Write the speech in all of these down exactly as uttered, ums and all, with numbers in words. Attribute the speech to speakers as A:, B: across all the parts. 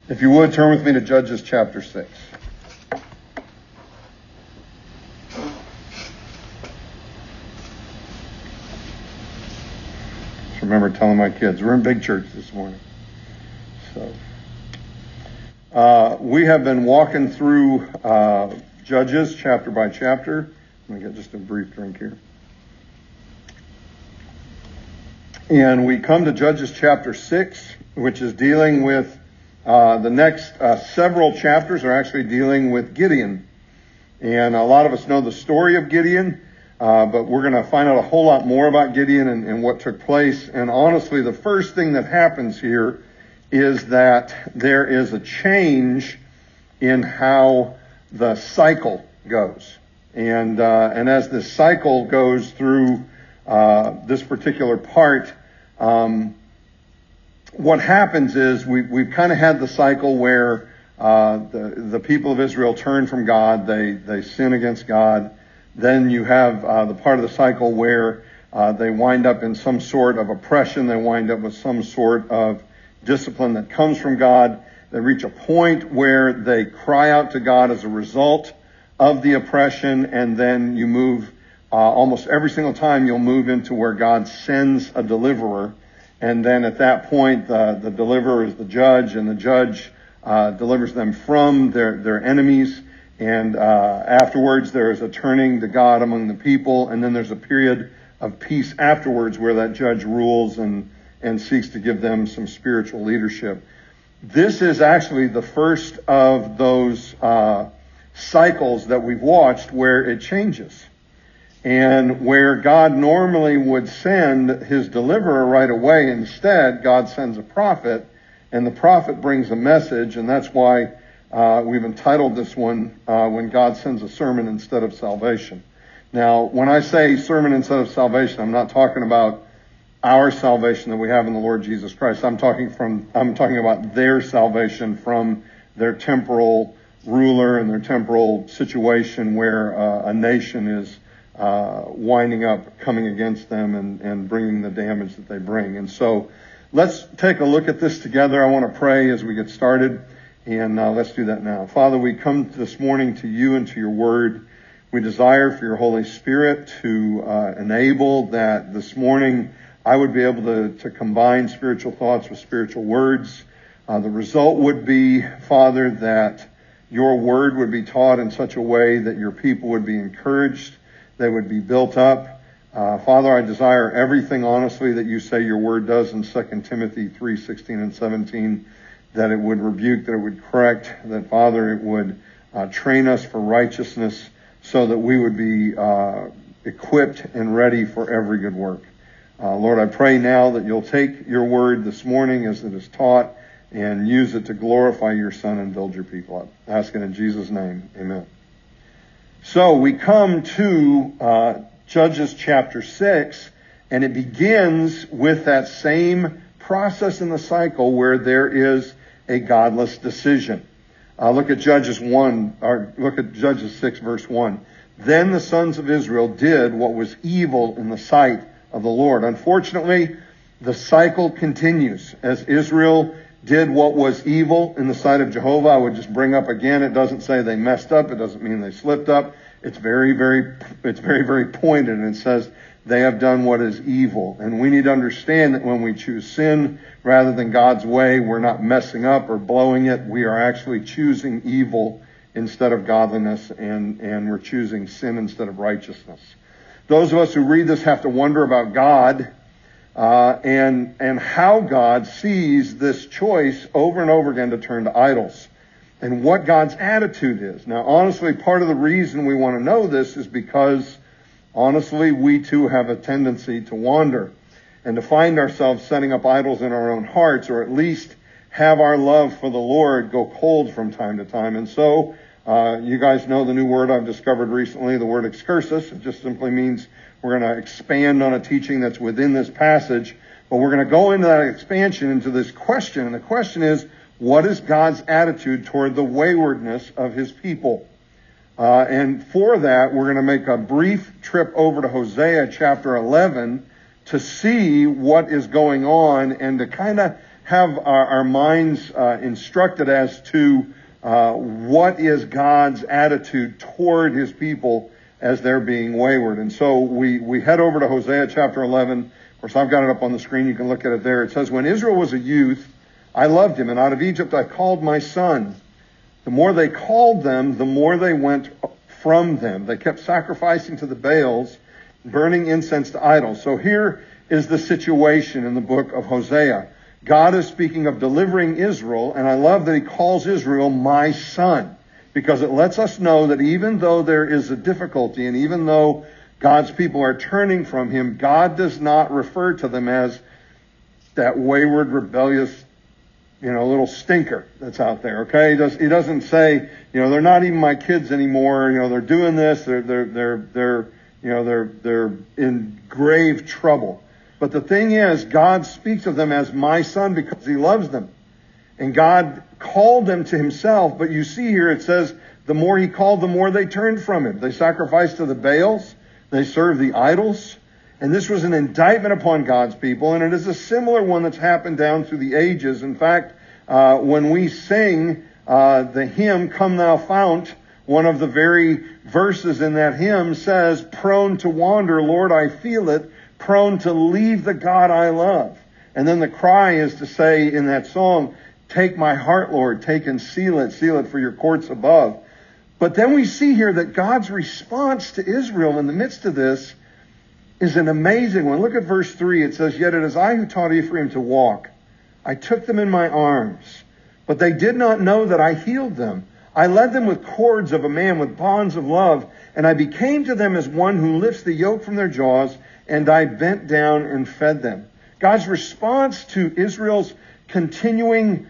A: If you would, turn with me to Judges chapter six. Just remember telling my kids, we're in big church this morning. So, uh, we have been walking through uh, Judges chapter by chapter. Let me get just a brief drink here. And we come to Judges chapter six, which is dealing with Uh, the next uh, several chapters are actually dealing with Gideon. And a lot of us know the story of Gideon, uh, but we're going to find out a whole lot more about Gideon and, and what took place. And honestly, the first thing that happens here is that there is a change in how the cycle goes. And uh, and as this cycle goes through uh, this particular part, um, what happens is we, we've kind of had the cycle where uh, the, the people of Israel turn from God, they, they sin against God. Then you have uh, the part of the cycle where uh, they wind up in some sort of oppression, they wind up with some sort of discipline that comes from God. They reach a point where they cry out to God as a result of the oppression, and then you move, uh, almost every single time you'll move into where God sends a deliverer. And then at that point, the, the deliverer is the judge, and the judge uh, delivers them from their, their enemies. And uh, afterwards, there is a turning to God among the people. And then there's a period of peace afterwards where that judge rules and, and seeks to give them some spiritual leadership. This is actually the first of those uh, cycles that we've watched where it changes. And where God normally would send his deliverer right away, instead, God sends a prophet, and the prophet brings a message, and that's why uh, we've entitled this one, uh, When God Sends a Sermon Instead of Salvation. Now, when I say sermon instead of salvation, I'm not talking about our salvation that we have in the Lord Jesus Christ. I'm talking from, I'm talking about their salvation from their temporal ruler and their temporal situation where uh, a nation is Uh, winding up, coming against them and, and bringing the damage that they bring. And so let's take a look at this together. I want to pray as we get started, and uh, let's do that now. Father, we come this morning to you and to your word. We desire for your Holy Spirit to uh, enable that this morning I would be able to, to combine spiritual thoughts with spiritual words. Uh, the result would be, Father, that your word would be taught in such a way that your people would be encouraged, they would be built up. Uh, Father, I desire everything honestly that you say your word does in Second Timothy three sixteen and seventeen, that it would rebuke, that it would correct, that, Father, it would uh, train us for righteousness so that we would be uh, equipped and ready for every good work. Uh, Lord, I pray now that you'll take your word this morning as it is taught and use it to glorify your Son and build your people up. I ask it in Jesus' name. Amen. So we come to uh, Judges chapter six, and it begins with that same process in the cycle where there is a godless decision. Uh, look at Judges one, or look at Judges six, verse one. Then the sons of Israel did what was evil in the sight of the Lord. Unfortunately, the cycle continues as Israel did what was evil in the sight of Jehovah. I would just bring up again, it doesn't say they messed up. It doesn't mean they slipped up. It's very, very, it's very, very pointed. And it says they have done what is evil. And we need to understand that when we choose sin rather than God's way, we're not messing up or blowing it. We are actually choosing evil instead of godliness, and, and we're choosing sin instead of righteousness. Those of us who read this have to wonder about God Uh, and, and how God sees this choice over and over again to turn to idols, and what God's attitude is. Now, honestly, part of the reason we want to know this is because, honestly, we too have a tendency to wander and to find ourselves setting up idols in our own hearts, or at least have our love for the Lord go cold from time to time. And so, uh, you guys know the new word I've discovered recently, the word excursus. It just simply means we're going to expand on a teaching that's within this passage, but we're going to go into that expansion into this question. And the question is, what is God's attitude toward the waywardness of his people? Uh, and for that, we're going to make a brief trip over to Hosea chapter eleven to see what is going on and to kind of have our, our minds uh, instructed as to uh, what is God's attitude toward his people as they're being wayward. And so we, we head over to Hosea chapter eleven. Of course, I've got it up on the screen. You can look at it there. It says, when Israel was a youth, I loved him, and out of Egypt I called my son. The more they called them, the more they went from them. They kept sacrificing to the Baals, burning incense to idols. So here is the situation in the book of Hosea. God is speaking of delivering Israel, and I love that he calls Israel my son, because it lets us know that even though there is a difficulty, and even though God's people are turning from him, God does not refer to them as that wayward, rebellious, you know, little stinker that's out there, okay? He, does, he doesn't say, you know, they're not even my kids anymore, you know, they're doing this, they're, they're, they're, they're, you know, they're, they're in grave trouble. But the thing is, God speaks of them as my son because he loves them. And God called them to himself, but you see here it says, the more he called, the more they turned from him. They sacrificed to the Baals, they served the idols, and this was an indictment upon God's people, and it is a similar one that's happened down through the ages. In fact, uh, when we sing uh, the hymn, Come Thou Fount, one of the very verses in that hymn says, prone to wander, Lord, I feel it, prone to leave the God I love. And then the cry is to say in that song, take my heart, Lord, take and seal it, seal it for your courts above. But then we see here that God's response to Israel in the midst of this is an amazing one. Look at verse three. It says, yet it is I who taught Ephraim to walk. I took them in my arms, but they did not know that I healed them. I led them with cords of a man, with bonds of love, and I became to them as one who lifts the yoke from their jaws, and I bent down and fed them. God's response to Israel's continuing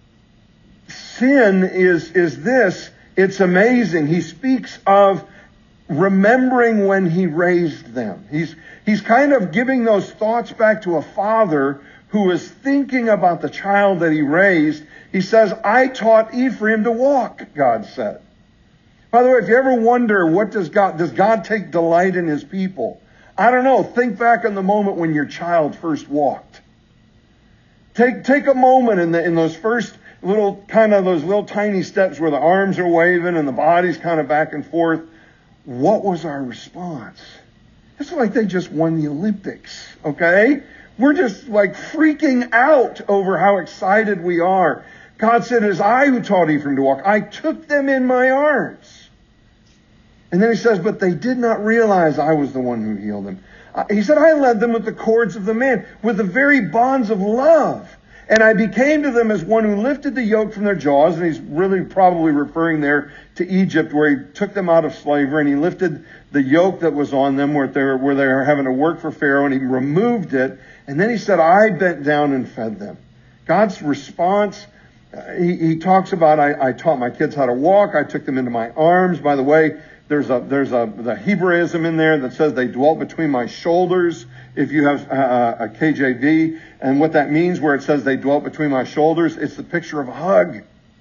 A: sin is, is this. It's amazing. He speaks of remembering when he raised them. He's, he's kind of giving those thoughts back to a father who is thinking about the child that he raised. He says, I taught Ephraim to walk, God said. By the way, if you ever wonder, what does God, does God take delight in his people? I don't know. Think back on the moment when your child first walked. Take, take a moment in the, in those first little, kind of those little tiny steps where the arms are waving and the body's kind of back and forth. What was our response? It's like they just won the Olympics, okay? We're just like freaking out over how excited we are. God said, it is I who taught Ephraim to walk. I took them in my arms. And then he says, but they did not realize I was the one who healed them. Uh, he said, I led them with the cords of the man, with the very bonds of love. And I became to them as one who lifted the yoke from their jaws. And he's really probably referring there to Egypt, where he took them out of slavery, and he lifted the yoke that was on them where they were, where they were having to work for Pharaoh, and he removed it. And then he said, I bent down and fed them. God's response, uh, he, he talks about, I, I taught my kids how to walk. I took them into my arms. By the way, there's a, there's a, the Hebraism in there that says they dwelt between my shoulders. If you have a, a K J V, and what that means where it says they dwelt between my shoulders, it's the picture of a hug.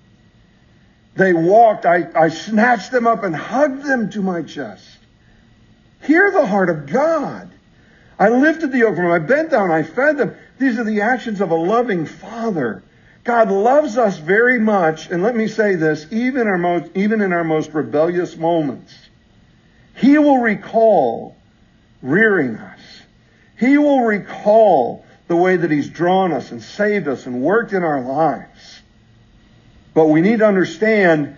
A: They walked, I, I snatched them up and hugged them to my chest. Hear the heart of God. I lifted the yoke from them, I bent down, I fed them. These are the actions of a loving father. God loves us very much, and let me say this, even our most, even in our most rebellious moments, he will recall rearing us. He will recall the way that he's drawn us and saved us and worked in our lives. But we need to understand,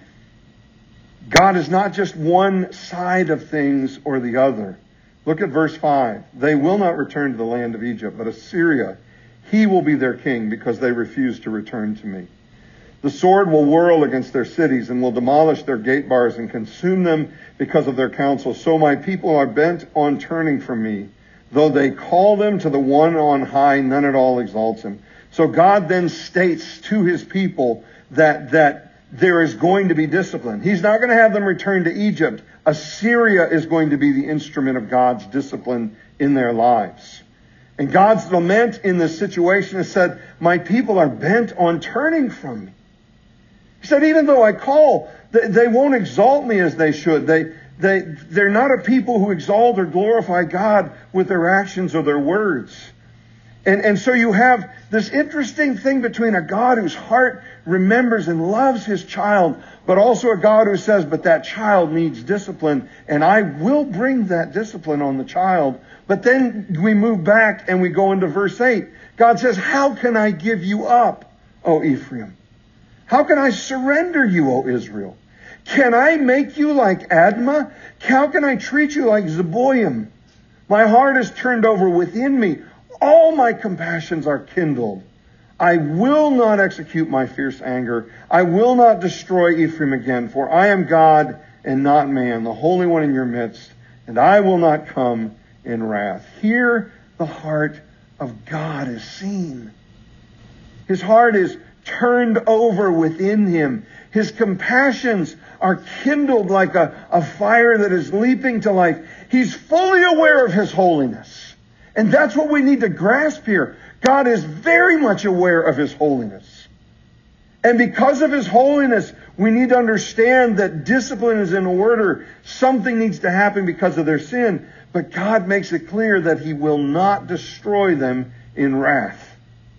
A: God is not just one side of things or the other. Look at verse five. They will not return to the land of Egypt, but Assyria, he will be their king, because they refuse to return to me. The sword will whirl against their cities and will demolish their gate bars and consume them because of their counsel. So my people are bent on turning from me. Though they call them to the one on high, none at all exalts him. So God then states to his people that, that there is going to be discipline. He's not going to have them return to Egypt. Assyria is going to be the instrument of God's discipline in their lives. And God's lament in this situation is said, my people are bent on turning from me. He said, even though I call, they, they won't exalt me as they should. They, they, they're not a people who exalt or glorify God with their actions or their words. And, and so you have this interesting thing between a God whose heart remembers and loves his child, but also a God who says, but that child needs discipline, and I will bring that discipline on the child. But then we move back and we go into verse eight. God says, how can I give you up, O Ephraim? How can I surrender you, O Israel? Can I make you like Admah? How can I treat you like Zeboim? My heart is turned over within me. All my compassions are kindled. I will not execute my fierce anger. I will not destroy Ephraim again, for I am God and not man, the Holy One in your midst, and I will not come in wrath. Here the heart of God is seen. His heart is turned over within him. His compassions are kindled like a, a fire that is leaping to life. He's fully aware of his holiness. And that's what we need to grasp here. God is very much aware of his holiness. And because of his holiness, we need to understand that discipline is in order. Something needs to happen because of their sin. But God makes it clear that he will not destroy them in wrath.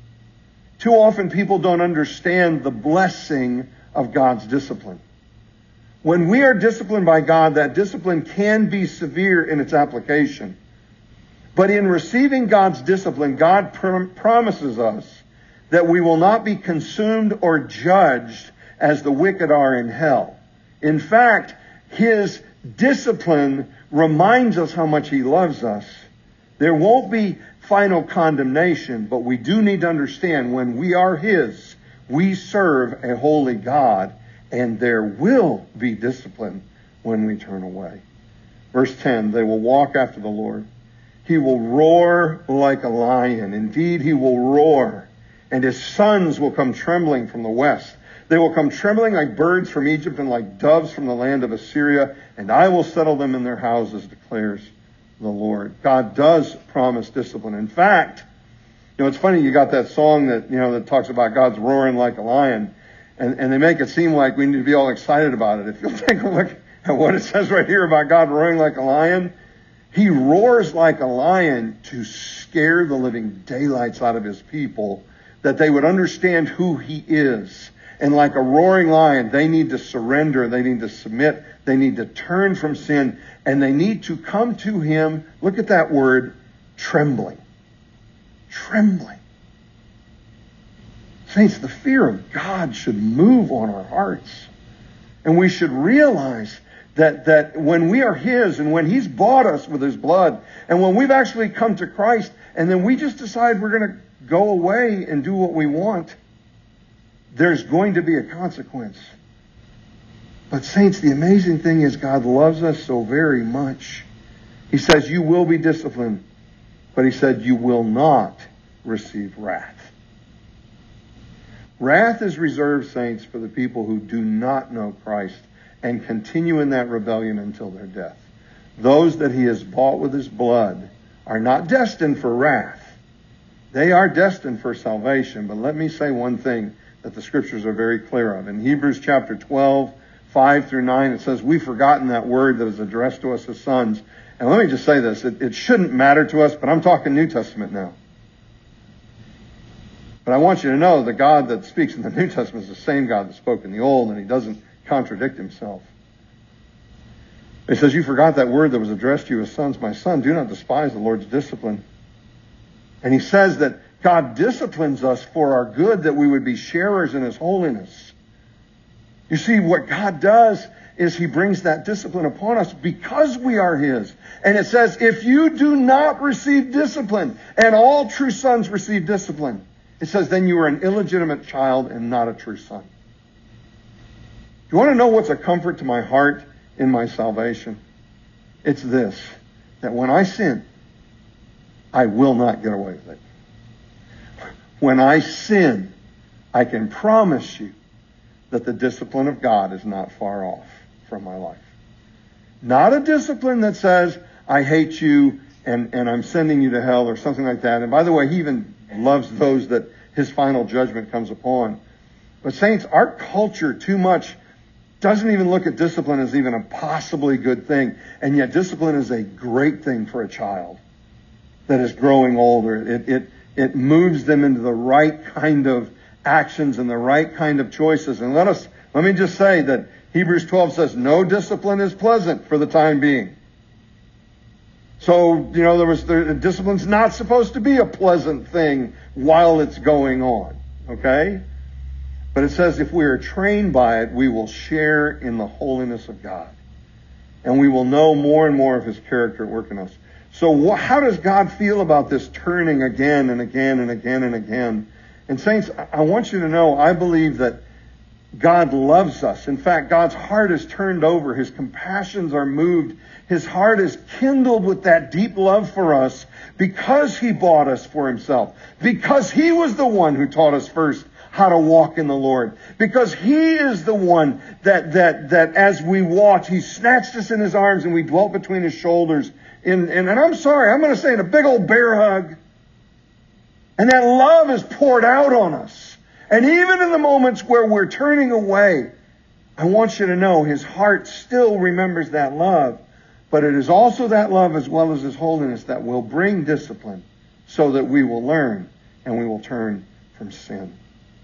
A: Too often people don't understand the blessing of God's discipline. When we are disciplined by God, that discipline can be severe in its application. But in receiving God's discipline, God pr- promises us that we will not be consumed or judged as the wicked are in hell. In fact, his discipline reminds us how much he loves us. There won't be final condemnation, but we do need to understand when we are his, we serve a holy God, and there will be discipline when we turn away. Verse ten, they will walk after the Lord. He will roar like a lion. Indeed, he will roar, and his sons will come trembling from the west. They will come trembling like birds from Egypt and like doves from the land of Assyria, and I will settle them in their houses, declares the Lord. God does promise discipline. In fact, you know, it's funny, you got that song that, you know, that talks about God's roaring like a lion, and, and they make it seem like we need to be all excited about it. If you'll take a look at what it says right here about God roaring like a lion, he roars like a lion to scare the living daylights out of his people, that they would understand who he is. And like a roaring lion, they need to surrender, they need to submit, they need to turn from sin, and they need to come to him, look at that word, trembling. Trembling. Saints, the fear of God should move on our hearts. And we should realize that, that when we are his, and when he's bought us with his blood, and when we've actually come to Christ, and then we just decide we're going to go away and do what we want, there's going to be a consequence. But saints, the amazing thing is God loves us so very much. He says you will be disciplined, but he said you will not receive wrath. Wrath is reserved, saints, for the people who do not know Christ and continue in that rebellion until their death. Those that he has bought with his blood are not destined for wrath. They are destined for salvation. But let me say one thing that the scriptures are very clear of. In Hebrews chapter twelve, five through nine, it says, we've forgotten that word that is addressed to us as sons. And let me just say this, it, it shouldn't matter to us, but I'm talking New Testament now. But I want you to know the God that speaks in the New Testament is the same God that spoke in the Old, and he doesn't contradict himself. He says, you forgot that word that was addressed to you as sons. My son, do not despise the Lord's discipline. And he says that God disciplines us for our good, that we would be sharers in his holiness. You see, what God does is he brings that discipline upon us because we are his. And it says, if you do not receive discipline, and all true sons receive discipline, it says, then you are an illegitimate child and not a true son. Do you want to know what's a comfort to my heart in my salvation? It's this, that when I sin, I will not get away with it. When I sin, I can promise you that the discipline of God is not far off from my life. Not a discipline that says, I hate you and, and I'm sending you to hell or something like that. And by the way, he even loves those that his final judgment comes upon. But saints, our culture too much doesn't even look at discipline as even a possibly good thing. And yet discipline is a great thing for a child that is growing older. It, it, it moves them into the right kind of actions and the right kind of choices. And let us, let me just say that Hebrews twelve says, no discipline is pleasant for the time being. So, you know, there was, the discipline's not supposed to be a pleasant thing while it's going on. Okay? But it says if we are trained by it, we will share in the holiness of God. And we will know more and more of His character at work in us. So wh- how does God feel about this turning again and again and again and again? And saints, I want you to know, I believe that God loves us. In fact, God's heart is turned over. His compassions are moved. His heart is kindled with that deep love for us because He bought us for Himself. Because He was the one who taught us first how to walk in the Lord. Because He is the one that, that, that as we walked, He snatched us in His arms and we dwelt between His shoulders. In, and, and I'm sorry, I'm going to say in a big old bear hug. And that love is poured out on us. And even in the moments where we're turning away, I want you to know His heart still remembers that love. But it is also that love as well as His holiness that will bring discipline so that we will learn and we will turn from sin.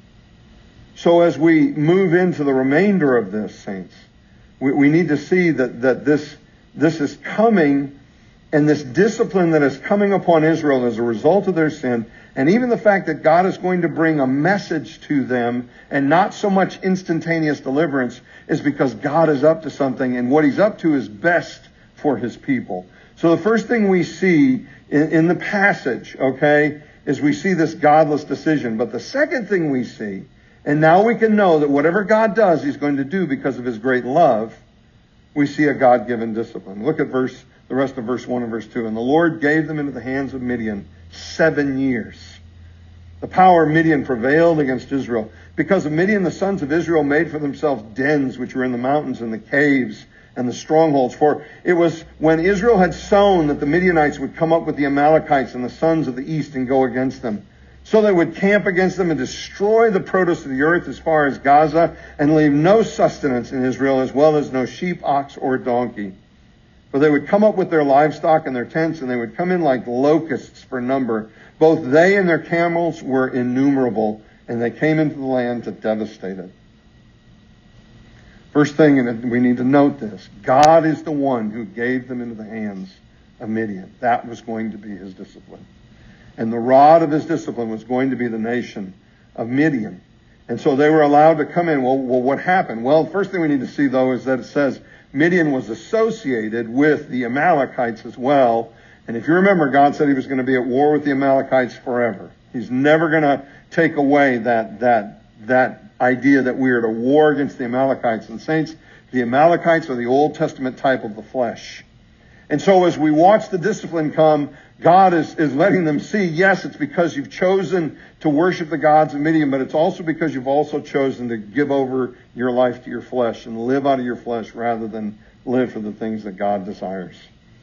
A: So as we move into the remainder of this, saints, we, we need to see that, that this, this is coming, and this discipline that is coming upon Israel as a result of their sin, and even the fact that God is going to bring a message to them and not so much instantaneous deliverance, is because God is up to something, and what He's up to is best for His people. So the first thing we see in, in the passage, okay, is we see this godless decision. But the second thing we see, and now we can know that whatever God does, He's going to do because of His great love, we see a God-given discipline. Look at verse, the rest of verse one and verse two. And the Lord gave them into the hands of Midian seven years. The power of Midian prevailed against Israel. Because of Midian, the sons of Israel made for themselves dens which were in the mountains and the caves and the strongholds. For it was when Israel had sown that the Midianites would come up with the Amalekites and the sons of the east and go against them. So they would camp against them and destroy the produce of the earth as far as Gaza, and leave no sustenance in Israel, as well as no sheep, ox, or donkey. For they would come up with their livestock and their tents, and they would come in like locusts for number. Both they and their camels were innumerable, and they came into the land to devastate it. First thing, and we need to note this, God is the one who gave them into the hands of Midian. That was going to be His discipline. And the rod of His discipline was going to be the nation of Midian. And so they were allowed to come in. Well, well, what happened? Well, the first thing we need to see, though, is that it says Midian was associated with the Amalekites as well. And if you remember, God said He was going to be at war with the Amalekites forever. He's never going to take away that, that, that idea that we are at a war against the Amalekites. And saints, the Amalekites are the Old Testament type of the flesh. And so as we watch the discipline come, God is, is letting them see, yes, it's because you've chosen to worship the gods of Midian, but it's also because you've also chosen to give over your life to your flesh and live out of your flesh rather than live for the things that God desires.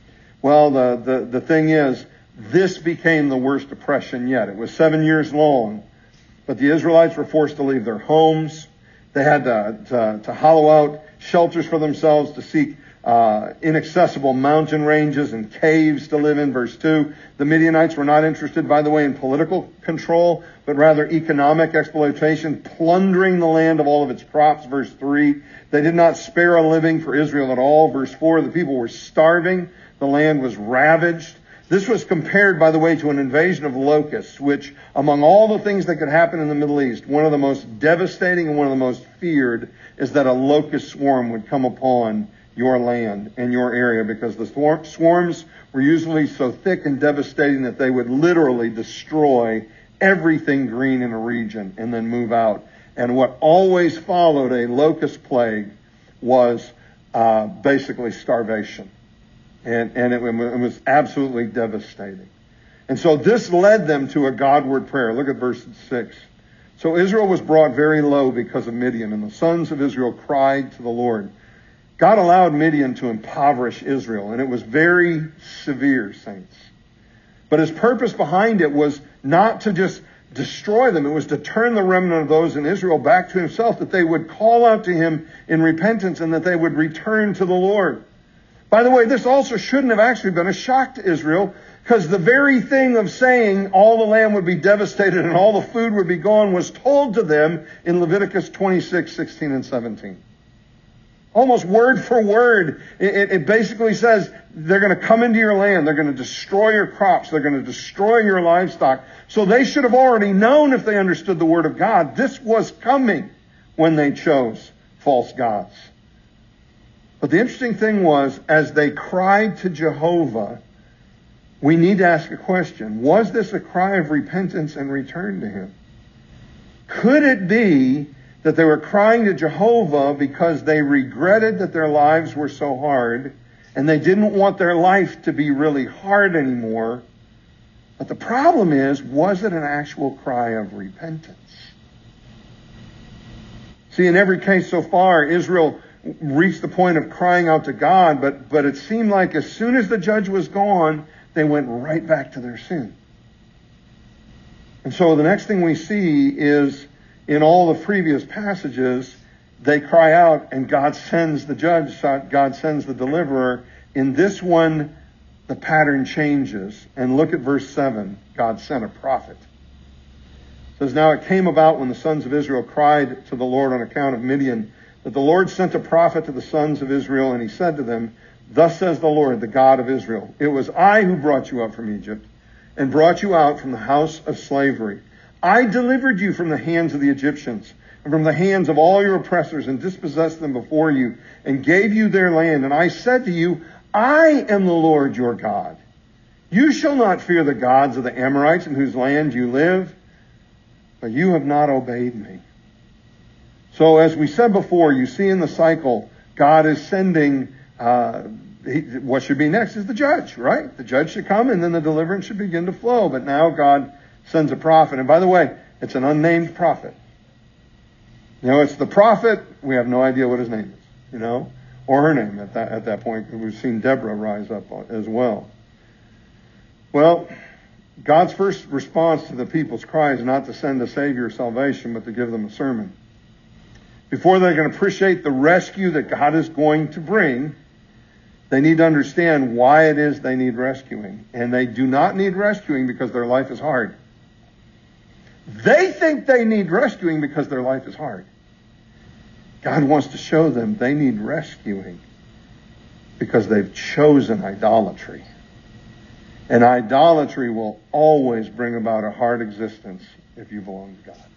A: Well, the, the, the thing is, this became the worst oppression yet. It was seven years long, but the Israelites were forced to leave their homes. They had to, to, to hollow out shelters for themselves, to seek Uh, inaccessible mountain ranges and caves to live in. Verse two, the Midianites were not interested, by the way, in political control, but rather economic exploitation, plundering the land of all of its crops. Verse three, they did not spare a living for Israel at all. Verse four, the people were starving. The land was ravaged. This was compared, by the way, to an invasion of locusts, which, among all the things that could happen in the Middle East, one of the most devastating and one of the most feared is that a locust swarm would come upon your land and your area, because the swarms were usually so thick and devastating that they would literally destroy everything green in a region and then move out. And what always followed a locust plague was uh, basically starvation. And, and it, it was absolutely devastating. And so this led them to a Godward prayer. Look at verse six. So Israel was brought very low because of Midian, and the sons of Israel cried to the Lord. God allowed Midian to impoverish Israel, and it was very severe, saints. But His purpose behind it was not to just destroy them. It was to turn the remnant of those in Israel back to Himself, that they would call out to Him in repentance and that they would return to the Lord. By the way, this also shouldn't have actually been a shock to Israel, Because the very thing of saying all the land would be devastated and all the food would be gone was told to them in Leviticus twenty-six, sixteen, and seventeen. Almost word for word. It, it basically says they're going to come into your land. They're going to destroy your crops. They're going to destroy your livestock. So they should have already known, if they understood the word of God, this was coming when they chose false gods. But the interesting thing was, as they cried to Jehovah, we need to ask a question. Was this a cry of repentance and return to Him? Could it be that they were crying to Jehovah because they regretted that their lives were so hard and they didn't want their life to be really hard anymore? But the problem is, was it an actual cry of repentance? See, in every case so far, Israel reached the point of crying out to God, but, but it seemed like as soon as the judge was gone, they went right back to their sin. And so the next thing we see is, in all the previous passages, they cry out and God sends the judge, God sends the deliverer. In this one, the pattern changes. And look at verse seven. God sent a prophet. It says, now it came about when the sons of Israel cried to the Lord on account of Midian, that the Lord sent a prophet to the sons of Israel, and he said to them, thus says the Lord, the God of Israel, it was I who brought you up from Egypt and brought you out from the house of slavery. I delivered you from the hands of the Egyptians and from the hands of all your oppressors and dispossessed them before you and gave you their land. And I said to you, I am the Lord your God. You shall not fear the gods of the Amorites in whose land you live, but you have not obeyed me. So as we said before, you see in the cycle, God is sending, uh, he, what should be next is the judge, right? The judge should come and then the deliverance should begin to flow. But now God sends a prophet. And by the way, it's an unnamed prophet. You know, it's the prophet. We have no idea what his name is, you know, or her name at that, at that point. We've seen Deborah rise up as well. Well, God's first response to the people's cry is not to send a Savior of salvation, but to give them a sermon. Before they can appreciate the rescue that God is going to bring, they need to understand why it is they need rescuing. And they do not need rescuing because their life is hard. They think they need rescuing because their life is hard. God wants to show them they need rescuing because they've chosen idolatry. And idolatry will always bring about a hard existence if you belong to God.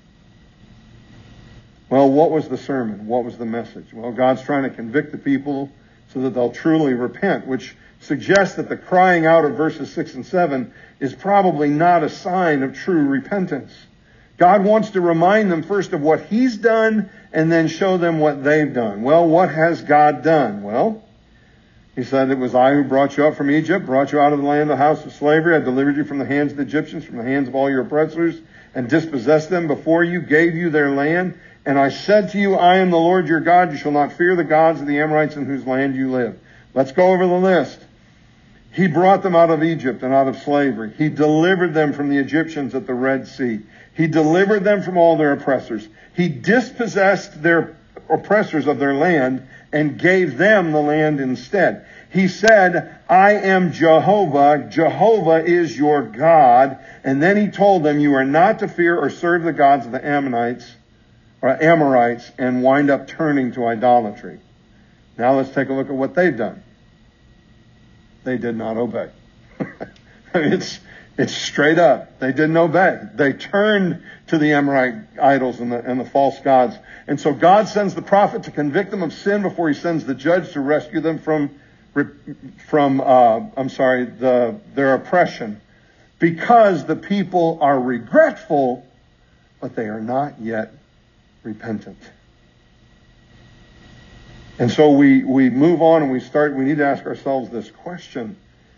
A: Well, what was the sermon? What was the message? Well, God's trying to convict the people so that they'll truly repent, which suggests that the crying out of verses six and seven is probably not a sign of true repentance. God wants to remind them first of what He's done and then show them what they've done. Well, what has God done? Well, He said, it was I who brought you up from Egypt, brought you out of the land of the house of slavery. I delivered you from the hands of the Egyptians, from the hands of all your oppressors, and dispossessed them before you, gave you their land. And I said to you, I am the Lord your God. You shall not fear the gods of the Amorites in whose land you live. Let's go over the list. He brought them out of Egypt and out of slavery. He delivered them from the Egyptians at the Red Sea. He delivered them from all their oppressors. He dispossessed their oppressors of their land and gave them the land instead. He said, I am Jehovah. Jehovah is your God. And then he told them, you are not to fear or serve the gods of the Ammonites or Amorites and wind up turning to idolatry. Now let's take a look at what they've done. They did not obey. I mean, it's, it's straight up. They didn't obey. They turned to the Amorite idols and the, and the false gods. And so God sends the prophet to convict them of sin before He sends the judge to rescue them from, from uh, I'm sorry, the, their oppression. Because the people are regretful, but they are not yet repentant. And so we, we move on and we start, we need to ask ourselves this question.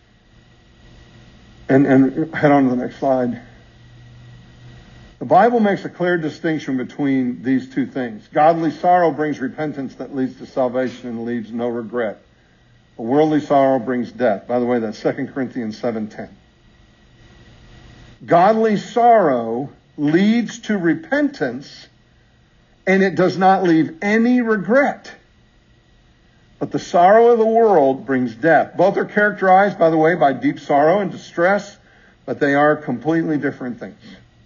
A: And, and head on to the next slide. The Bible makes a clear distinction between these two things. Godly sorrow brings repentance that leads to salvation and leaves no regret. But worldly sorrow brings death. By the way, that's Second Corinthians seven ten. Godly sorrow leads to repentance, and it does not leave any regret. But the sorrow of the world brings death. Both are characterized, by the way, by deep sorrow and distress, but they are completely different things.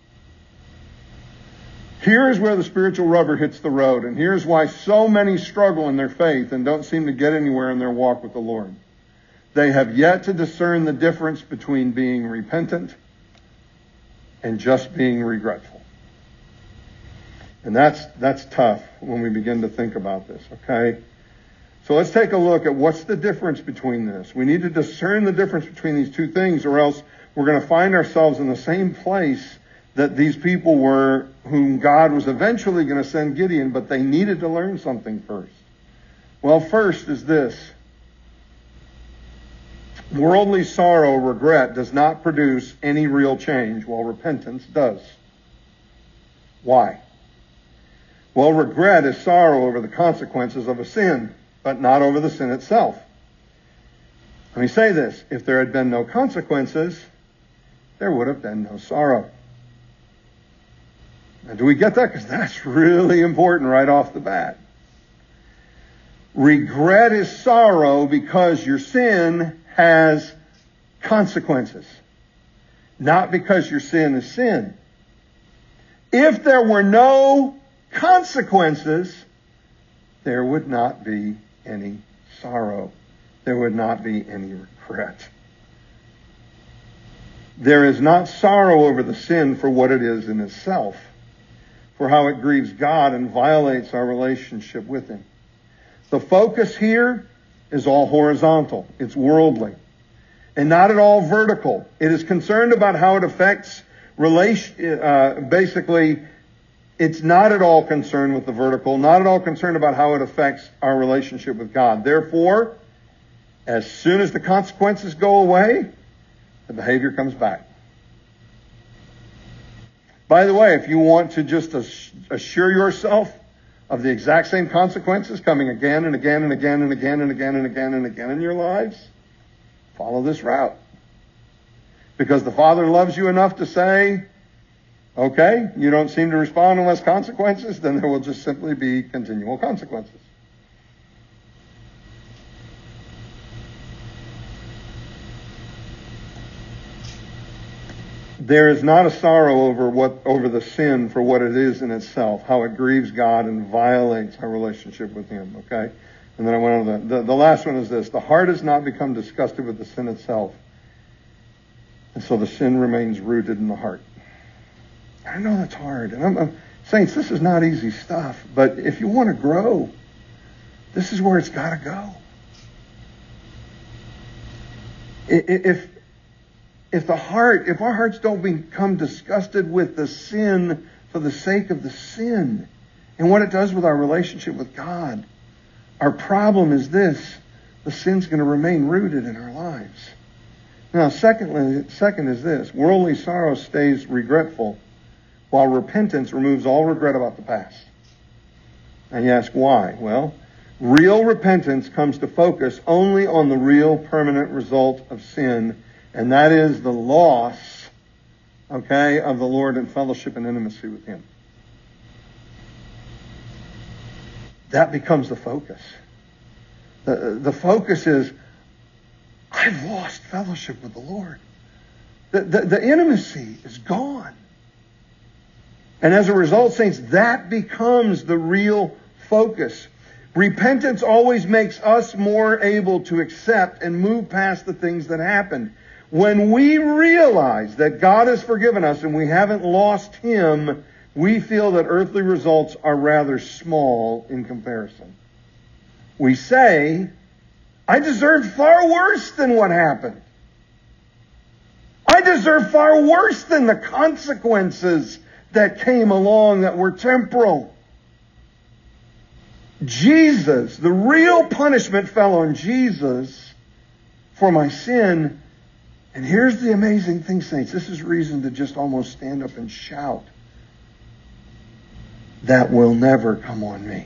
A: Here is where the spiritual rubber hits the road, and here's why so many struggle in their faith and don't seem to get anywhere in their walk with the Lord. They have yet to discern the difference between being repentant and just being regretful. And that's that's tough when we begin to think about this, okay? So let's take a look at what's the difference between this. We need to discern the difference between these two things, or else we're going to find ourselves in the same place that these people were, whom God was eventually going to send Gideon, but they needed to learn something first. Well, first is this. Worldly sorrow, regret, does not produce any real change, while repentance does. Why? Well, regret is sorrow over the consequences of a sin, but not over the sin itself. Let me say this. If there had been no consequences, there would have been no sorrow. Now, do we get that? Because that's really important right off the bat. Regret is sorrow because your sin has consequences, not because your sin is sin. If there were no consequences, there would not be any sorrow. There would not be any regret. There is not sorrow over the sin for what it is in itself, for how it grieves God and violates our relationship with Him. The focus here is all horizontal. It's worldly. And not at all vertical. It is concerned about how it affects relation, uh, basically, it's not at all concerned with the vertical, not at all concerned about how it affects our relationship with God. Therefore, as soon as the consequences go away, the behavior comes back. By the way, if you want to just assure yourself of the exact same consequences coming again and again and again and again and again and again and again in your lives, follow this route. Because the Father loves you enough to say, okay, you don't seem to respond unless consequences, then there will just simply be continual consequences. There is not a sorrow over what over the sin for what it is in itself, how it grieves God and violates our relationship with Him, okay? And then I went on to the, the, the last one is this. The heart has not become disgusted with the sin itself. And so the sin remains rooted in the heart. I know that's hard. And I'm, I'm saints, this is not easy stuff. But if you want to grow, this is where it's got to go. If, if the heart, if our hearts don't become disgusted with the sin for the sake of the sin and what it does with our relationship with God, our problem is this. The sin's going to remain rooted in our lives. Now, secondly, second is this. Worldly sorrow stays regretful, while repentance removes all regret about the past. And you ask why? Well, real repentance comes to focus only on the real permanent result of sin, and that is the loss, okay, of the Lord in fellowship and intimacy with Him. That becomes the focus. The, the focus is, I've lost fellowship with the Lord. The, the, the intimacy is gone. And as a result, saints, that becomes the real focus. Repentance always makes us more able to accept and move past the things that happened. When we realize that God has forgiven us and we haven't lost Him, we feel that earthly results are rather small in comparison. We say, I deserved far worse than what happened. I deserve far worse than the consequences that came along that were temporal. Jesus, the real punishment fell on Jesus for my sin. And here's the amazing thing, saints. This is reason to just almost stand up and shout. That will never come on me.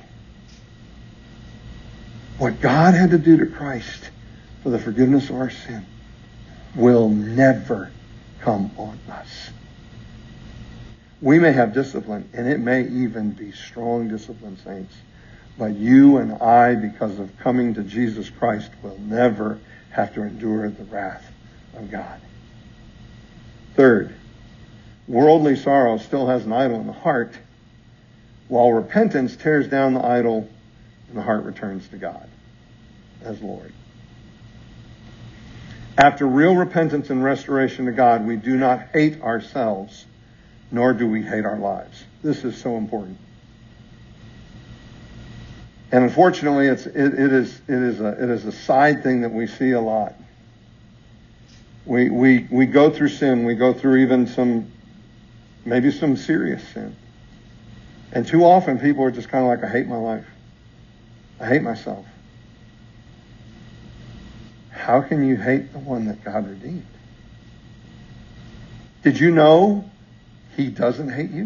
A: What God had to do to Christ for the forgiveness of our sin will never come on us. We may have discipline, and it may even be strong discipline, saints. But you and I, because of coming to Jesus Christ, will never have to endure the wrath of God. Third, worldly sorrow still has an idol in the heart, while repentance tears down the idol and the heart returns to God as Lord. After real repentance and restoration to God, we do not hate ourselves, nor do we hate our lives. This is so important. And unfortunately, it's, it, it, is, it, is a, it is a side thing that we see a lot. We, we, we go through sin. We go through even some, maybe some serious sin. And too often people are just kind of like, I hate my life. I hate myself. How can you hate the one that God redeemed? Did you know He doesn't hate you?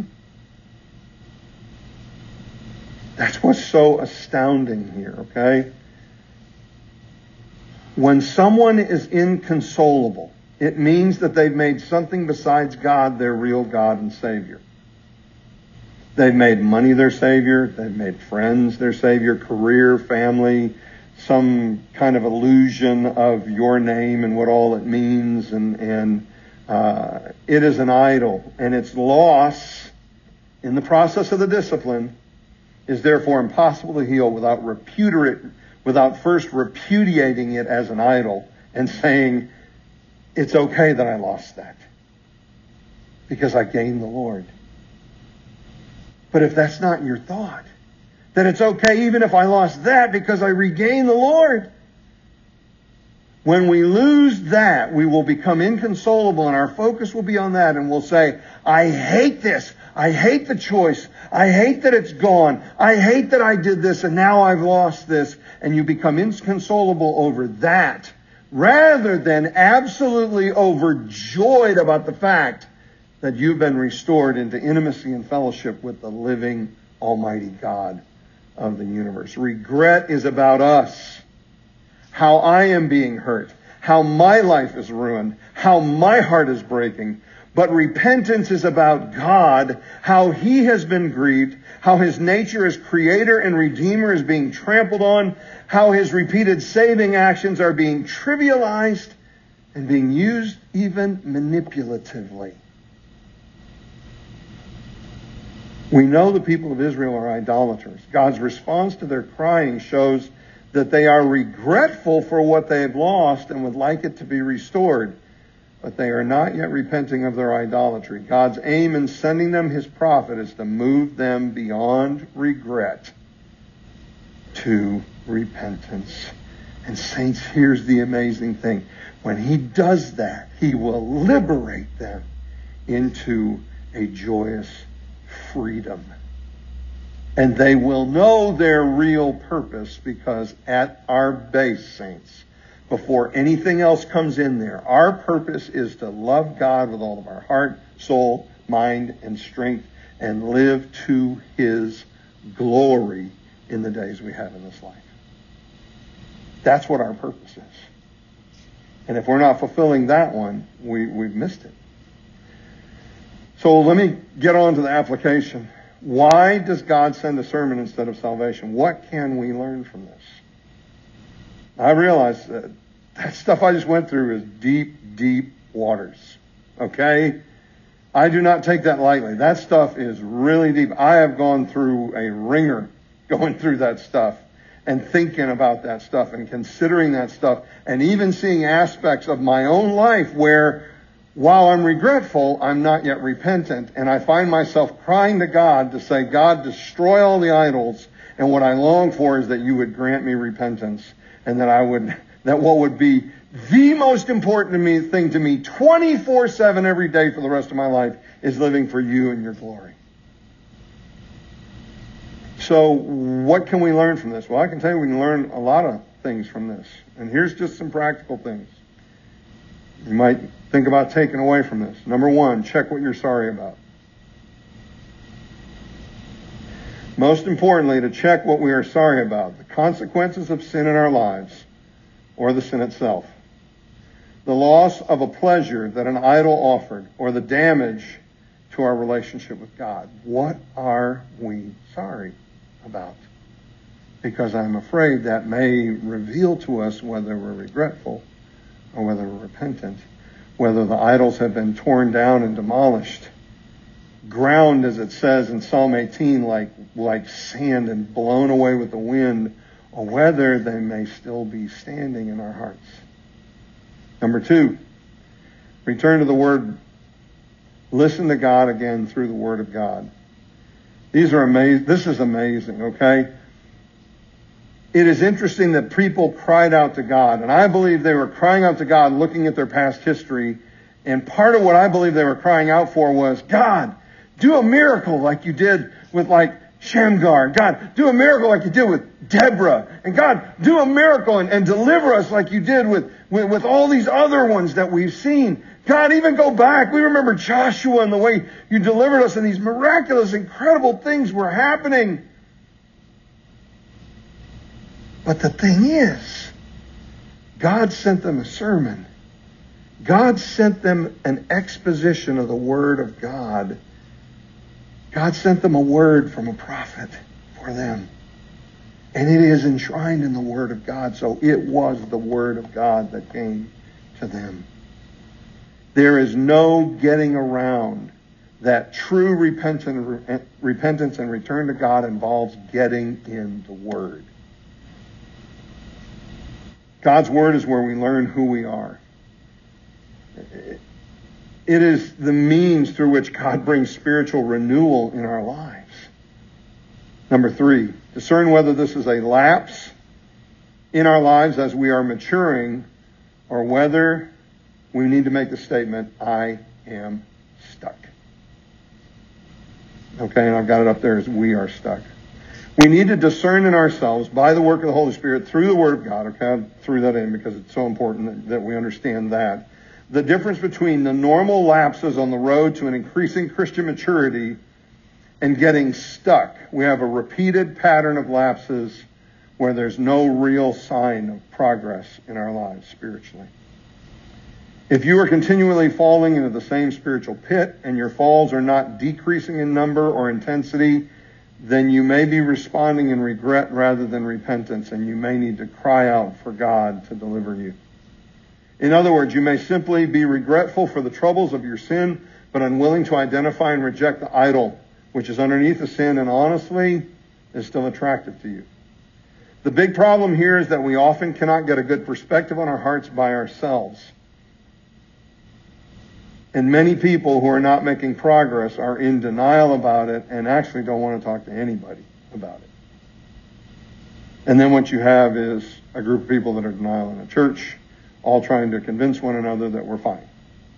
A: That's what's so astounding here, okay? When someone is inconsolable, it means that they've made something besides God their real God and Savior. They've made money their Savior. They've made friends their Savior, career, family, some kind of illusion of your name and what all it means. And, and uh, it is an idol. And its loss in the process of the discipline is therefore impossible to heal without repudiate, without first repudiating it as an idol and saying, it's okay that I lost that because I gained the Lord. But if that's not your thought, that it's okay even if I lost that because I regained the Lord, when we lose that, we will become inconsolable and our focus will be on that, and we'll say, I hate this. I hate the choice. I hate that it's gone. I hate that I did this and now I've lost this. And you become inconsolable over that rather than absolutely overjoyed about the fact that you've been restored into intimacy and fellowship with the living Almighty God of the universe. Regret is about us. How I am being hurt. How my life is ruined. How my heart is breaking. But repentance is about God, how He has been grieved, how His nature as Creator and Redeemer is being trampled on, how His repeated saving actions are being trivialized and being used even manipulatively. We know the people of Israel are idolaters. God's response to their crying shows that they are regretful for what they have lost and would like it to be restored. But they are not yet repenting of their idolatry. God's aim in sending them His prophet is to move them beyond regret to repentance. And saints, here's the amazing thing. When He does that, He will liberate them into a joyous freedom. And they will know their real purpose, because at our base, saints, before anything else comes in there, our purpose is to love God with all of our heart, soul, mind, and strength, and live to His glory in the days we have in this life. That's what our purpose is. And if we're not fulfilling that one, we, we've missed it. So let me get on to the application. Why does God send a sermon instead of salvation? What can we learn from this? I realize that that stuff I just went through is deep, deep waters. Okay? I do not take that lightly. That stuff is really deep. I have gone through a ringer going through that stuff and thinking about that stuff and considering that stuff and even seeing aspects of my own life where, while I'm regretful, I'm not yet repentant. And I find myself crying to God to say, God, destroy all the idols. And what I long for is that you would grant me repentance. And that I would, that what would be the most important to me, thing to me twenty-four seven every day for the rest of my life is living for you and your glory. So what can we learn from this? Well, I can tell you we can learn a lot of things from this. And here's just some practical things you might think about taking away from this. Number one, check what you're sorry about. Most importantly, to check what we are sorry about, the consequences of sin in our lives or the sin itself, the loss of a pleasure that an idol offered, or the damage to our relationship with God. What are we sorry about? because I'm afraid that may reveal to us whether we're regretful or whether we're repentant, whether the idols have been torn down and demolished, ground, as it says in Psalm eighteen, like, like sand and blown away with the wind, or whether they may still be standing in our hearts. Number two, return to the Word. Listen to God again through the Word of God. These are amazing. This is amazing, okay? It is interesting that people cried out to God, and I believe they were crying out to God looking at their past history, and part of what I believe they were crying out for was, God, do a miracle like you did with like Shamgar. God, do a miracle like you did with Deborah. And God, do a miracle and, and deliver us like you did with, with, with all these other ones that we've seen. God, even go back. We remember Joshua and the way you delivered us, and these miraculous, incredible things were happening. But the thing is, God sent them a sermon. God sent them an exposition of the Word of God. God sent them a word from a prophet for them. And it is enshrined in the Word of God. So it was the Word of God that came to them. There is no getting around that true repentance, repentance and return to God involves getting in the Word. God's Word is where we learn who we are. It is the means through which God brings spiritual renewal in our lives. Number three, discern whether this is a lapse in our lives as we are maturing, or whether we need to make the statement, I am stuck. Okay, and I've got it up there as we are stuck. We need to discern in ourselves by the work of the Holy Spirit through the Word of God. Okay, I threw that in because it's so important that, that we understand that. The difference between the normal lapses on the road to an increasing Christian maturity and getting stuck. We have a repeated pattern of lapses where there's no real sign of progress in our lives spiritually. If you are continually falling into the same spiritual pit and your falls are not decreasing in number or intensity, then you may be responding in regret rather than repentance, and you may need to cry out for God to deliver you. In other words, you may simply be regretful for the troubles of your sin, but unwilling to identify and reject the idol, which is underneath the sin and honestly is still attractive to you. The big problem here is that we often cannot get a good perspective on our hearts by ourselves. And many people who are not making progress are in denial about it and actually don't want to talk to anybody about it. And then what you have is a group of people that are in denial in a church, all trying to convince one another that we're fine.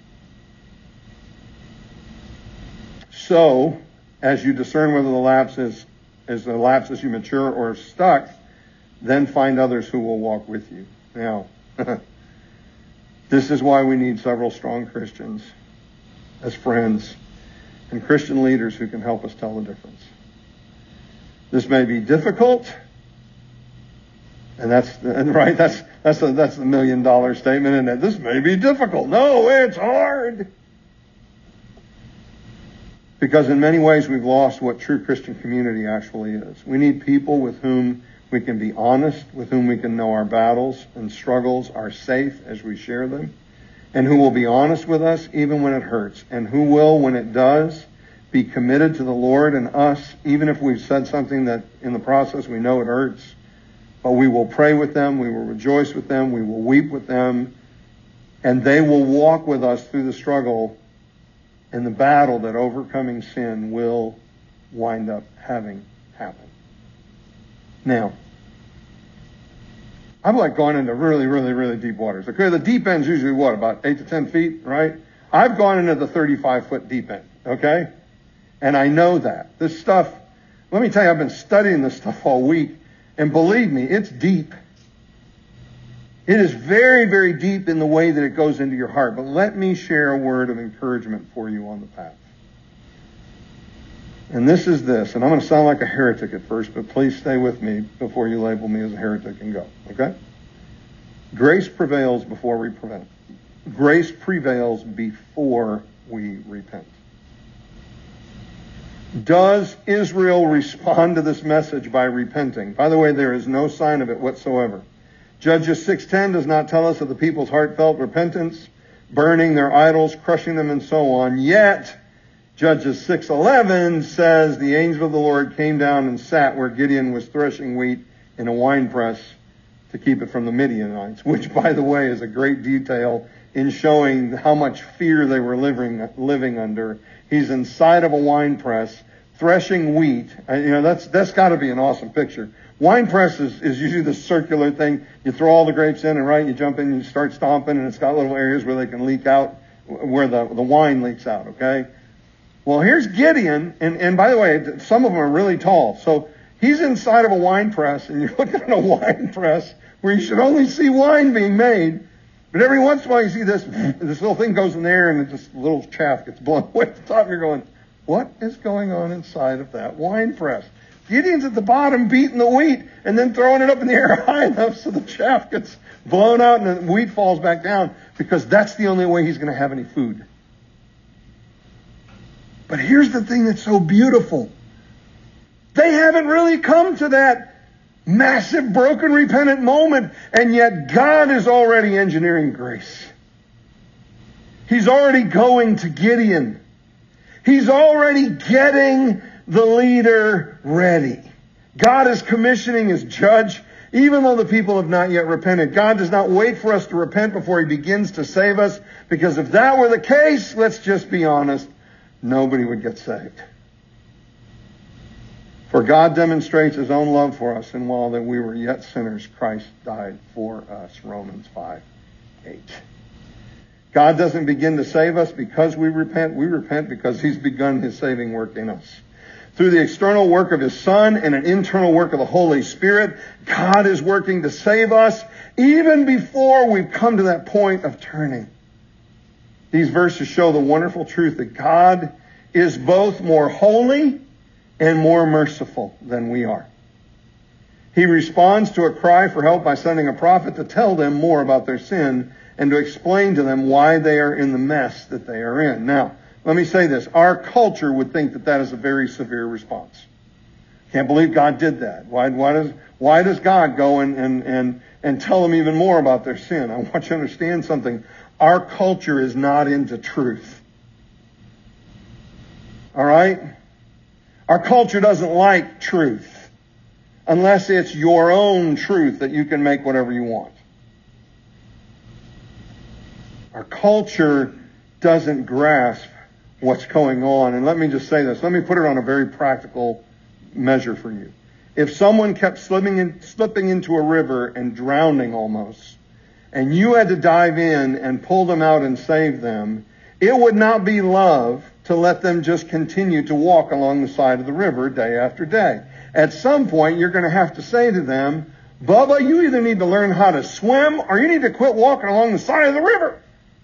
A: So, as you discern whether the lapse is, is the lapse as you mature or stuck, then find others who will walk with you. Now, this is why we need several strong Christians as friends and Christian leaders who can help us tell the difference. This may be difficult, and that's and right. That's that's a, that's the million dollar statement, isn't it? This may be difficult. No, it's hard. Because in many ways we've lost what true Christian community actually is. We need people with whom we can be honest, with whom we can know our battles and struggles are safe as we share them, and who will be honest with us even when it hurts, and who will, when it does, be committed to the Lord and us, even if we've said something that in the process we know it hurts. But we will pray with them, we will rejoice with them, we will weep with them, and they will walk with us through the struggle and the battle that overcoming sin will wind up having happen. Now, I've like gone into really, really, really deep waters. Okay, the deep end's usually what, about eight to ten feet, right? I've gone into the thirty-five foot deep end, okay? And I know that. This stuff, let me tell you, I've been studying this stuff all week, and believe me, it's deep. It is very, very deep in the way that it goes into your heart. But let me share a word of encouragement for you on the path. And this is this, and I'm going to sound like a heretic at first, but please stay with me before you label me as a heretic and go, okay? Grace prevails before we prevent. Grace prevails before we repent. Does Israel respond to this message by repenting? By the way, there is no sign of it whatsoever. Judges six ten does not tell us of the people's heartfelt repentance, burning their idols, crushing them, and so on. Yet, Judges six eleven says the angel of the Lord came down and sat where Gideon was threshing wheat in a winepress to keep it from the Midianites, which, by the way, is a great detail in showing how much fear they were living living under. He's inside of a wine press, threshing wheat. And, you know, that's that's got to be an awesome picture. Wine press is, is usually the circular thing. You throw all the grapes in, and right, you jump in, and you start stomping, and it's got little areas where they can leak out, where the, the wine leaks out, okay? Well, here's Gideon, and, and by the way, some of them are really tall. So he's inside of a wine press, and you're looking at a wine press where you should only see wine being made. But every once in a while you see this, this little thing goes in there and this little chaff gets blown away at the top. And you're going, what is going on inside of that wine press? Gideon's at the bottom beating the wheat and then throwing it up in the air high enough so the chaff gets blown out and the wheat falls back down, because that's the only way he's going to have any food. But here's the thing that's so beautiful. They haven't really come to that massive, broken, repentant moment, and yet God is already engineering grace. He's already going to Gideon. He's already getting the leader ready. God is commissioning his judge, even though the people have not yet repented. God does not wait for us to repent before he begins to save us, because if that were the case, let's just be honest, nobody would get saved. For God demonstrates his own love for us, and while that we were yet sinners, Christ died for us. Romans five eight. God doesn't begin to save us because we repent. We repent because he's begun his saving work in us. Through the external work of his Son and an internal work of the Holy Spirit, God is working to save us even before we've come to that point of turning. These verses show the wonderful truth that God is both more holy and more merciful than we are. He responds to a cry for help by sending a prophet to tell them more about their sin and to explain to them why they are in the mess that they are in. Now, let me say this. Our culture would think that that is a very severe response. Can't believe God did that. Why, why does, why does God go and, and, and, and tell them even more about their sin? I want you to understand something. Our culture is not into truth. All right? Our culture doesn't like truth unless it's your own truth that you can make whatever you want. Our culture doesn't grasp what's going on. And let me just say this. Let me put it on a very practical measure for you. If someone kept slipping, in, slipping into a river and drowning almost, and you had to dive in and pull them out and save them, it would not be love to let them just continue to walk along the side of the river day after day. At some point, you're going to have to say to them, Bubba, you either need to learn how to swim or you need to quit walking along the side of the river.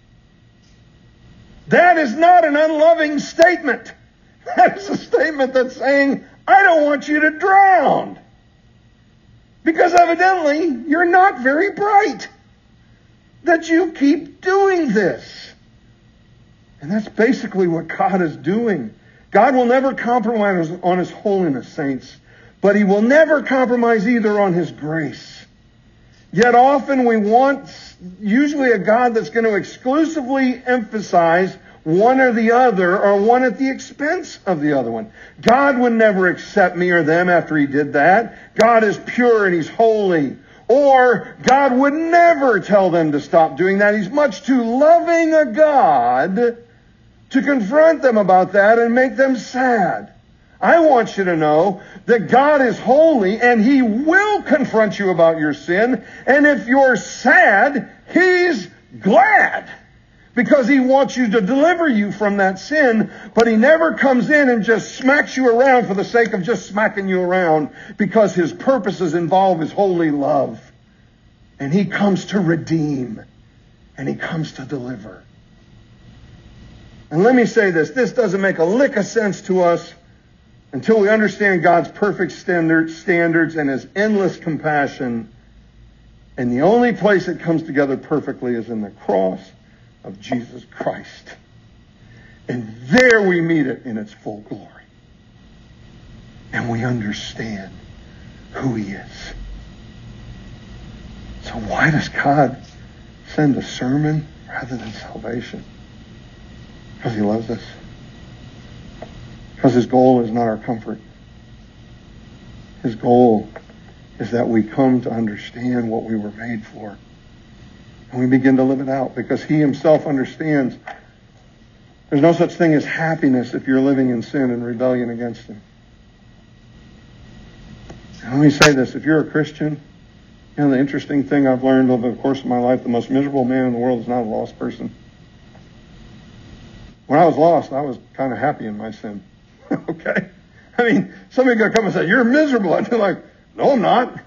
A: That is not an unloving statement. That is a statement that's saying, I don't want you to drown. Because evidently, you're not very bright that you keep doing this. And that's basically what God is doing. God will never compromise on his holiness, saints, but he will never compromise either on his grace. Yet often we want usually a God that's going to exclusively emphasize one or the other, or one at the expense of the other one. God would never accept me or them after he did that. God is pure and he's holy. Or God would never tell them to stop doing that. He's much too loving a God to confront them about that and make them sad. I want you to know that God is holy and he will confront you about your sin. And if you're sad, he's glad, because he wants you to deliver you from that sin. But he never comes in and just smacks you around for the sake of just smacking you around, because his purposes involve his holy love. And he comes to redeem, and he comes to deliver. And let me say this, this doesn't make a lick of sense to us until we understand God's perfect standards, standards and his endless compassion. And the only place it comes together perfectly is in the cross of Jesus Christ. And there we meet it in its full glory. and we understand who he is. So why does God send a sermon rather than salvation? Because he loves us. Because his goal is not our comfort. His goal is that we come to understand what we were made for. And we begin to live it out because he himself understands there's no such thing as happiness if you're living in sin and rebellion against him. And let me say this, if you're a Christian, you know, the interesting thing I've learned over the course of my life, the most miserable man in the world is not a lost person. When I was lost, I was kind of happy in my sin. Okay? I mean, somebody could come and say, you're miserable. I'd be like, no, I'm not.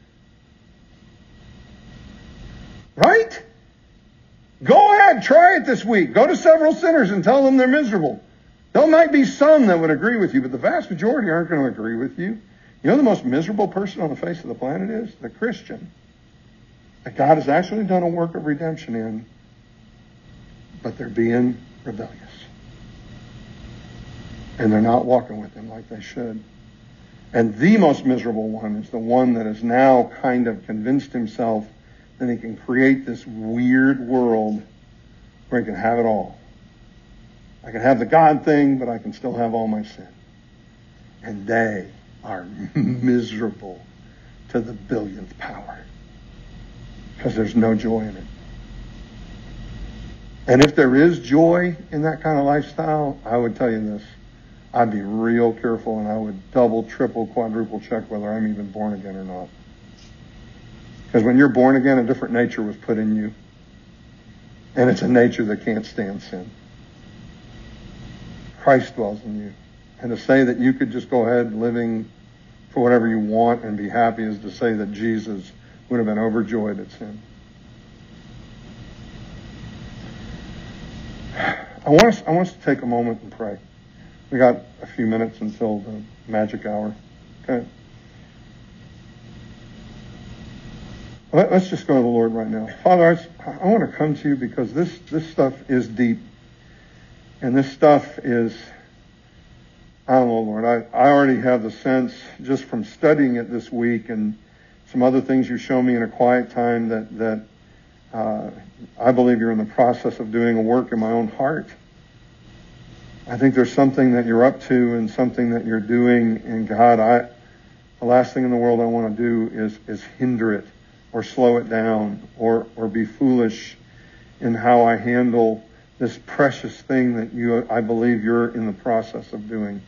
A: Right? Go ahead, try it this week. Go to several sinners and tell them they're miserable. There might be some that would agree with you, but the vast majority aren't going to agree with you. You know the most miserable person on the face of the planet is? The Christian. That God has actually done a work of redemption in, but they're being rebellious. And they're not walking with him like they should. And the most miserable one is the one that has now kind of convinced himself that he can create this weird world where he can have it all. I can have the God thing, but I can still have all my sin. And they are miserable to the billionth power because there's no joy in it. And if there is joy in that kind of lifestyle, I would tell you this. I'd be real careful and I would double, triple, quadruple check whether I'm even born again or not. Because when you're born again, a different nature was put in you. And it's a nature that can't stand sin. Christ dwells in you. And to say that you could just go ahead living for whatever you want and be happy is to say that Jesus would have been overjoyed at sin. I want us, I want us to take a moment and pray. We got a few minutes until the magic hour. Okay. Let's just go to the Lord right now. Father, I, I want to come to you because this, this stuff is deep. And this stuff is, I don't know, Lord. I, I already have the sense just from studying it this week and some other things you show me in a quiet time that, that uh, I believe you're in the process of doing a work in my own heart. I think there's something that you're up to and something that you're doing. And God, I, the last thing in the world I want to do is, is hinder it or slow it down or, or be foolish in how I handle this precious thing that you, I believe you're in the process of doing.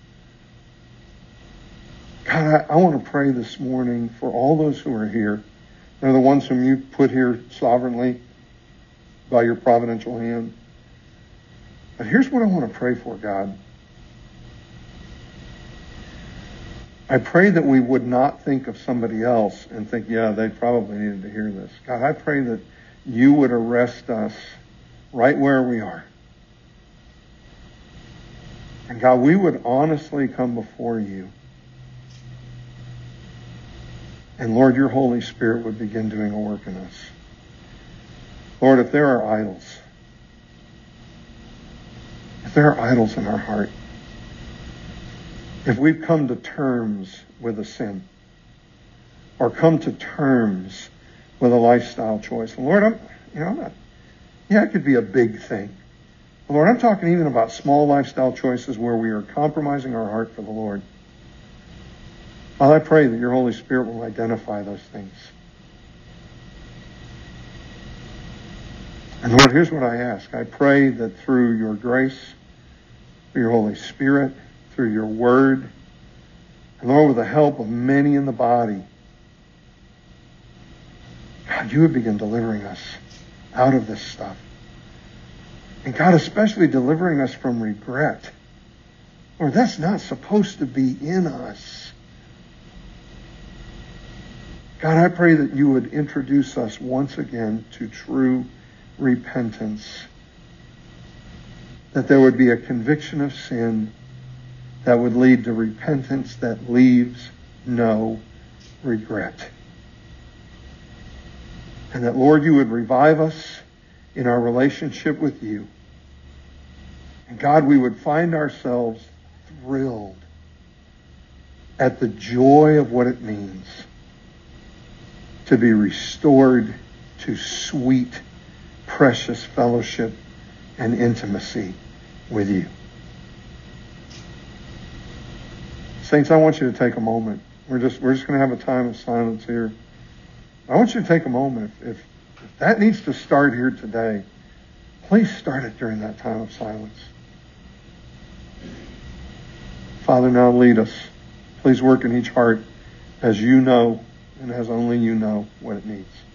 A: God, I, I want to pray this morning for all those who are here. They're the ones whom you put here sovereignly by your providential hand. But here's what I want to pray for, God. I pray that we would not think of somebody else and think, yeah, they probably needed to hear this. God, I pray that you would arrest us right where we are. And God, we would honestly come before you. And Lord, your Holy Spirit would begin doing a work in us. Lord, if there are idols, if there are idols in our heart, if we've come to terms with a sin, or come to terms with a lifestyle choice, Lord, I'm, you know, I'm not, yeah, it could be a big thing. Lord, I'm talking even about small lifestyle choices where we are compromising our heart for the Lord. Father, I pray that your Holy Spirit will identify those things. And Lord, here's what I ask. I pray that through your grace, through your Holy Spirit, through your word, and Lord, with the help of many in the body, God, you would begin delivering us out of this stuff. And God, especially delivering us from regret. Lord, that's not supposed to be in us. God, I pray that you would introduce us once again to true repentance. That there would be a conviction of sin that would lead to repentance that leaves no regret. And that, Lord, you would revive us in our relationship with you. And God, we would find ourselves thrilled at the joy of what it means to be restored to sweet, precious fellowship and intimacy with you. Saints, I want you to take a moment. We're just we're just going to have a time of silence here. I want you to take a moment. If, if, if that needs to start here today, please start it during that time of silence. Father, now lead us. Please work in each heart as you know and as only you know what it needs.